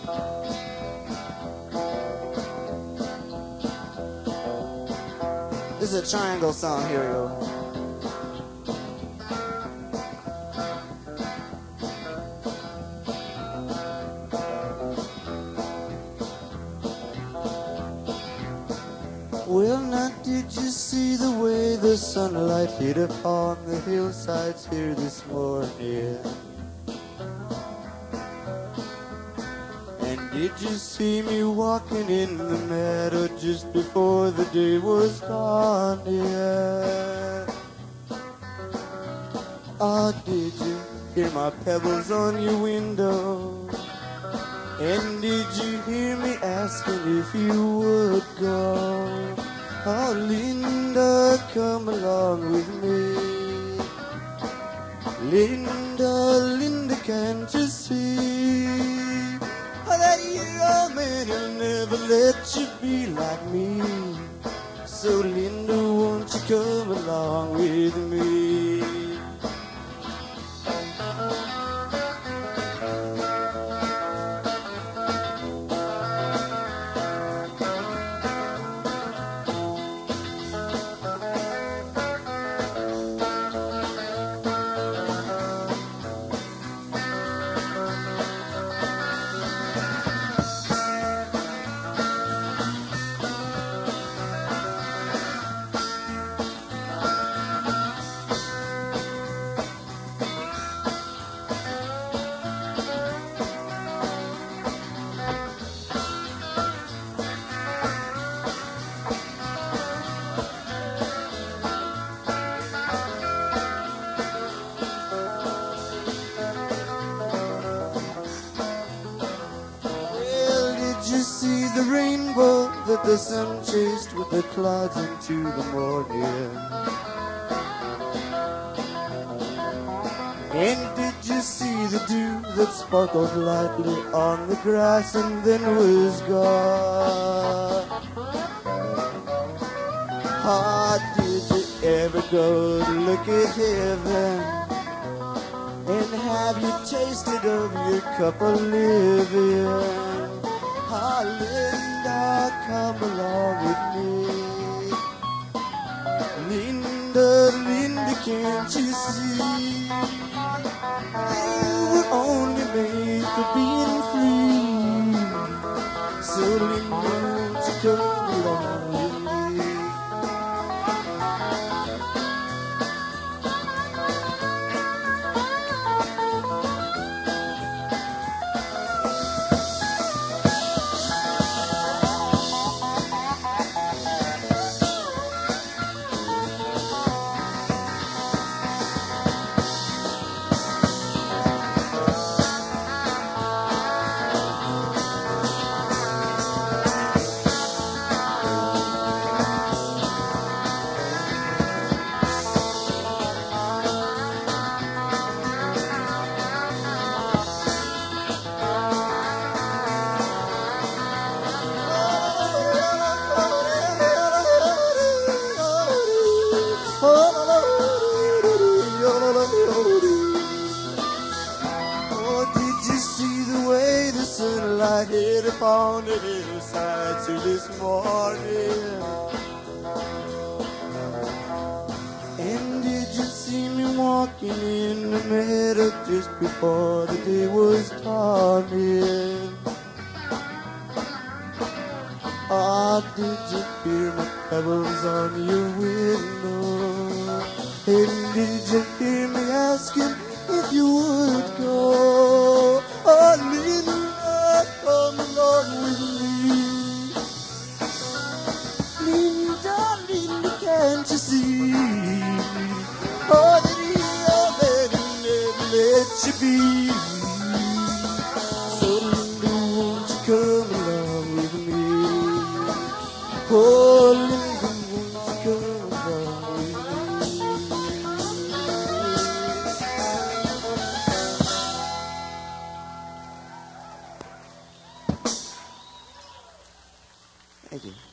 This is a triangle song. Here we go. Well, now did you see the way the sunlight hit upon the hillsides here this morning? And did you see me walking in the meadow just before the day was gone? Yeah. Oh, did you hear my pebbles on your window? And did you hear me asking if you would go? Oh, Linda, come along with me. Linda, Linda, can't you see? Oh, that young man will never let you be like me. So, Linda, won't you come along with me? Did you see the rainbow that the sun chased with the clouds into the morning? And did you see the dew that sparkled lightly on the grass and then was gone? Ah, did you ever go to look at heaven? And have you tasted of your cup of living? Ah, Linda, come along with me. Linda, Linda, can't you see? You were only made for being free. So, Linda, won't you come along with me? Oh, did you see the way the sunlight hit upon the hillsides here this morning? And did you see me walking in the meadow just before the day was dawning? Ah, did you hear my pebbles on your window? And did you hear me asking if you would go? Oh, Linda, come along with me. Linda, Linda, can't you see? Oh, that young man never let you be. So, Linda, won't you come along with me? Oh, Linda, won't you come along with me? Thank you.